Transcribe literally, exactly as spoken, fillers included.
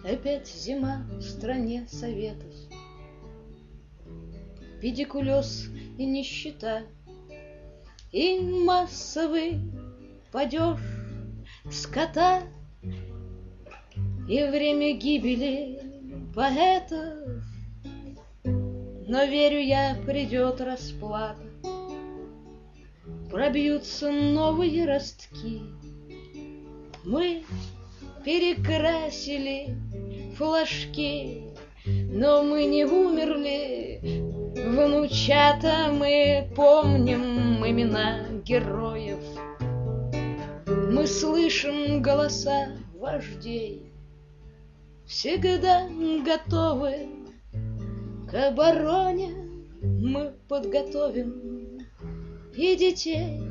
Опять зима в стране советов, педикулез и нищета, и массовый падеж скота, и время гибели поэтов. Но верю я, придет расплата, пробьются новые ростки. Мы перекрасили флажки, но мы не умерли, внучата. Мы помним имена героев, мы слышим голоса вождей, всегда готовы к обороне. Мы подготовим и детей,